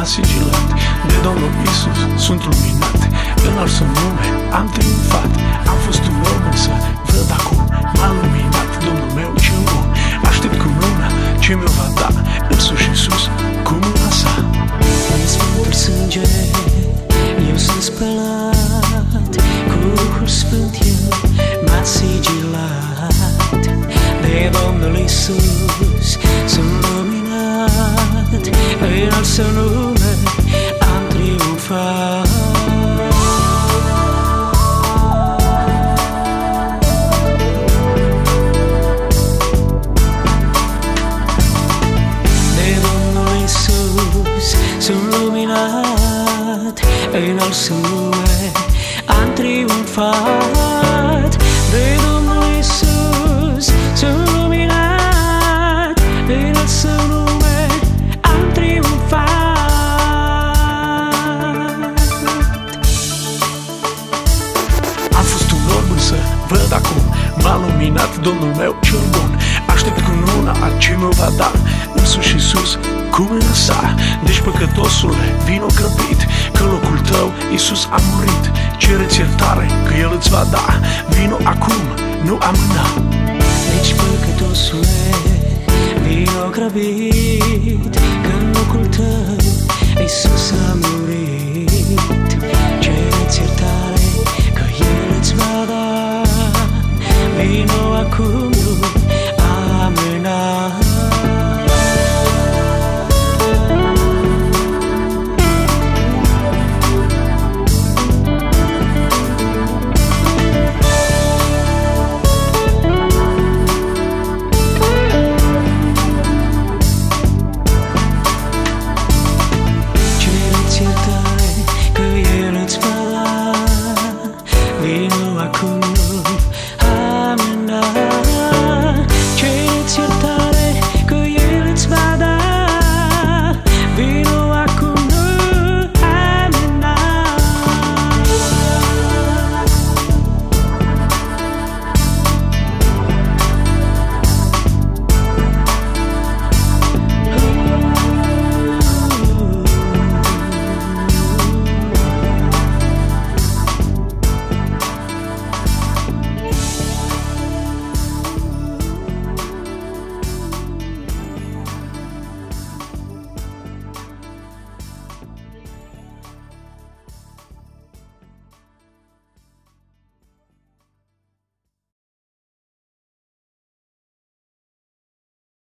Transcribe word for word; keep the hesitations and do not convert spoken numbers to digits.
sigilat de Domnul Iisus, sunt luminat. În al său nume am triumfat. Am fost un om, însă văd acum, m-a luminat Domnul meu cel bun. Aștept cu mâna ce mi-o va da însuși Iisus cu mâna sa. În Sfântul Sânge eu sunt spălat, cu Duhul Sfânt El m-a sigilat. De Domnul Iisus sunt luminat, în al său nume am triumfat. Sunt luminat, în al său nume am triumfat. De Domnul Iisus sunt luminat, în al său nume am triumfat. Am fost un orb, însă văd acum, m-a luminat Domnul meu cel bun. Aștept cu luna a ce mă va da însuși Iisus cu mâna sa. Deci păcătosule, vino grăbit, că locul tău Iisus a murit. Cere-ți iertare, că El îți va da. Vino acum, nu amâna. Deci păcătosule, vino grăbit, că în locul tău Iisus a murit. Cere-ți iertare,